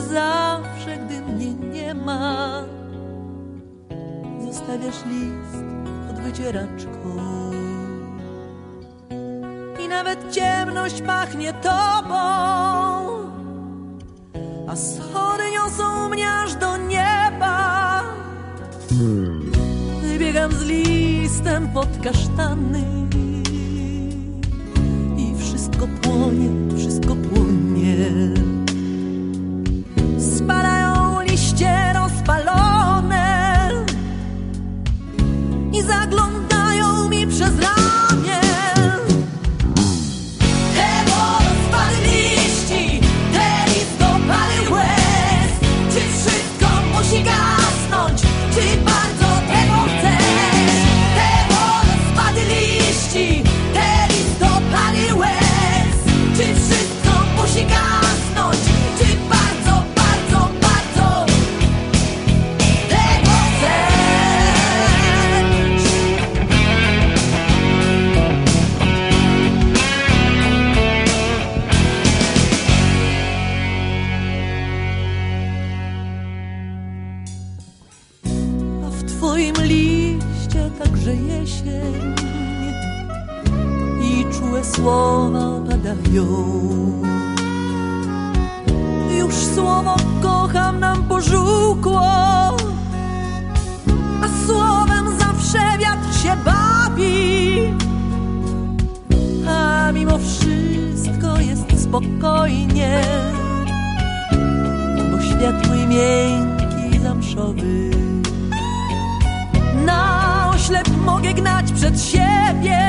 zawsze, gdy mnie nie ma, zostawiasz list pod wycieraczką i nawet ciemność pachnie tobą, a schody niosą mnie aż do nieba. Wybiegam z listem pod kasztany i wszystko płonie, wszystko płonie. Spadają liście rozpalone i zaglądają mi przez ramię. Te rozpady liści, te listopady łez. Czy wszystko musi gasnąć, czy bardzo tego chcesz? Te rozpady liści, te listopady łez. Czy wszystko musi gasnąć, czy bardzo, bardzo, bardzo tego chcesz? A w twoim liście także jesień i czułe słowa padają. Już słowo kocham nam pożółkło, a słowem zawsze wiatr się bawi. A mimo wszystko jest spokojnie, bo świat mój miękki, zamszowy na oślep mogę gnać przed siebie.